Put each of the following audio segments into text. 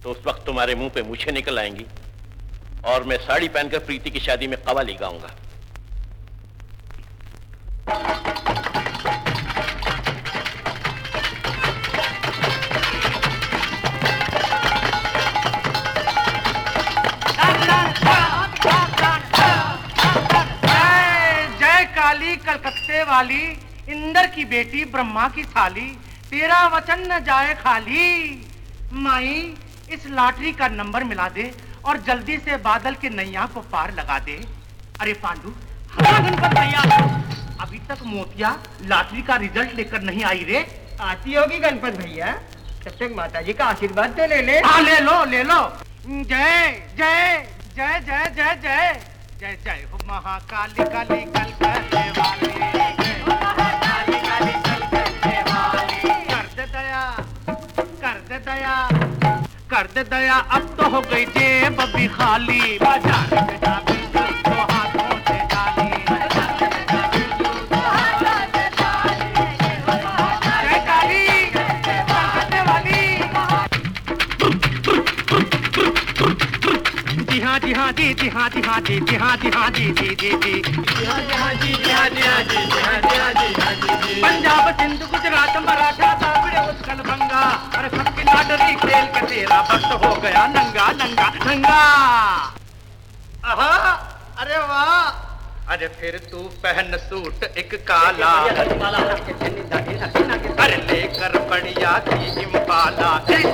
तो उस वक्त तुम्हारे मुंह पे मूछें निकल आएंगी और मैं साड़ी पहनकर प्रीति की शादी में कव्वाली गाऊंगा। जय काली कलकत्ते वाली, इंदर की बेटी ब्रह्मा की थाली, तेरा वचन न जाए खाली। माई इस लॉटरी का नंबर मिला दे और जल्दी से बादल के नैया को पार लगा दे। अरे पांडु, गणपत भैया, अभी तक मोतिया लॉटरी का रिजल्ट लेकर नहीं आई रे। आती होगी गणपत भैया, तब तक माता जी का आशीर्वाद तो ले ले। हाँ ले लो ले लो। जय जय जय जय जय जय जय जय हो महाकाली काली कलकत्ते वाली, जय हो महाकाली काली कलकत्ते वाली। कर दे दया, कर दे दया, कर दे दया, अब तो हो गई जेब भी खाली। बाजार में जा बिल्कुल तो हाथों से डाली। जय काली कलकत्ते वाली। जी हाँ जी हाँ जी जी हाँ जी हाँ जी जी हाँ जी हाँ जी जी जी जी जी हाँ जी हाँ जी जी हाँ जी हाँ जी जी हाँ जी हाँ जी हाँ जी। पंजाब सिंध गुजरात मराठा तामिल उत्कल बंगा, अरे सबकी लॉटरी खेल के तेरा वक्त हो गया नंगा नंगा नंगा। आहा, अरे वाह, अरे फिर तू पहन सूट एक काला, अरे लेकर बढ़िया की इम्पाला,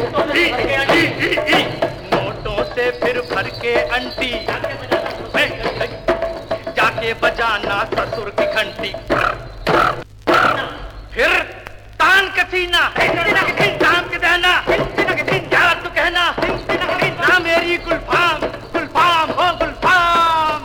नोटों से फिर भर के अंटी, जाके बजाना ससुर की घंटी, फिर तान कसीना तान के देना, क्या तू कहना ना मेरी गुलफाम गुलफाम हो गुलफाम।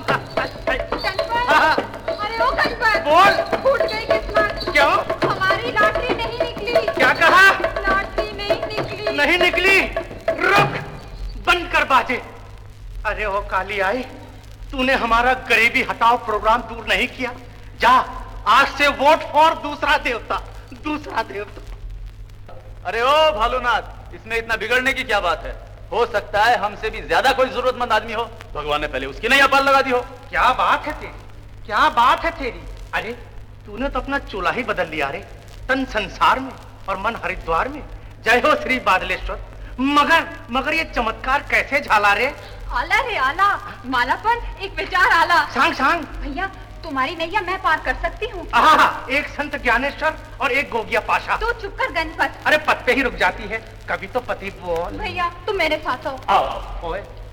अरे ओ गणपत, बोल। फूट गई किस्मत। क्यों? हमारी लॉटरी नहीं निकली। क्या कहा? लॉटरी नहीं निकली। नहीं निकली? रुक, बंद कर बाजे। अरे ओ काली आई, तूने हमारा गरीबी हटाओ प्रोग्राम दूर नहीं किया। जा, आज से वोट फॉर दूसरा देवता, दूसरा देवता। अरे ओ भालूनाथ, इसमें इतना बिगड़ने की क्या बात है? हो सकता है हमसे भी ज्यादा कोई जरूरतमंद आदमी हो, भगवान ने पहले उसकी नैया पार लगा दी हो। क्या बात है तेरी, क्या बात है तेरी। अरे तूने तो अपना चूल्हा ही बदल लिया रे, तन संसार में और मन हरिद्वार में। जय हो श्री बादलेश्वर। मगर ये चमत्कार कैसे झाला रे? आला रे आला, मालापन एक विचार आला। सांग सांग। भैया तुम्हारी नैया मैं पार कर सकती हूँ। एक संत ज्ञानेश्वर और एक गोगिया पाशा। तो चुप कर गणपत। अरे पद पे ही रुक जाती है, कभी तो पति बोल। भैया तुम मेरे साथ हो। आओ ओए।